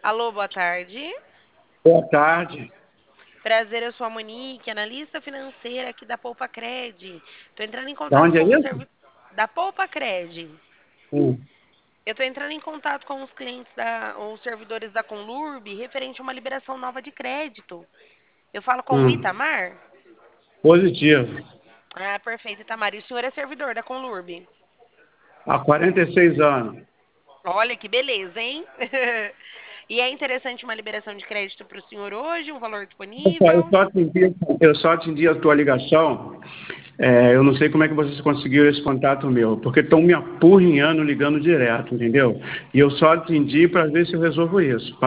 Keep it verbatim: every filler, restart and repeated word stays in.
Alô, boa tarde. Boa tarde. Prazer, eu sou a Monique, analista financeira aqui da Poupa Cred. Estou entrando em Da contato onde é com o isso? serviço da Poupa Cred. Hum, Eu estou entrando em contato com os clientes da, os servidores da Conlurb referente a uma liberação nova de crédito. Eu falo com o hum. Itamar? Positivo. Ah, perfeito, Itamar. E o senhor é servidor da Conlurb? Há quarenta e seis anos. Olha que beleza, hein? E é interessante uma liberação de crédito para o senhor hoje, um valor Eu só, eu disponível? só atendi, eu só atendi a tua ligação. É, eu não sei como é que vocês conseguiram esse contato meu, porque estão me apurrinhando ligando direto, entendeu? E eu só atendi para ver se eu resolvo isso.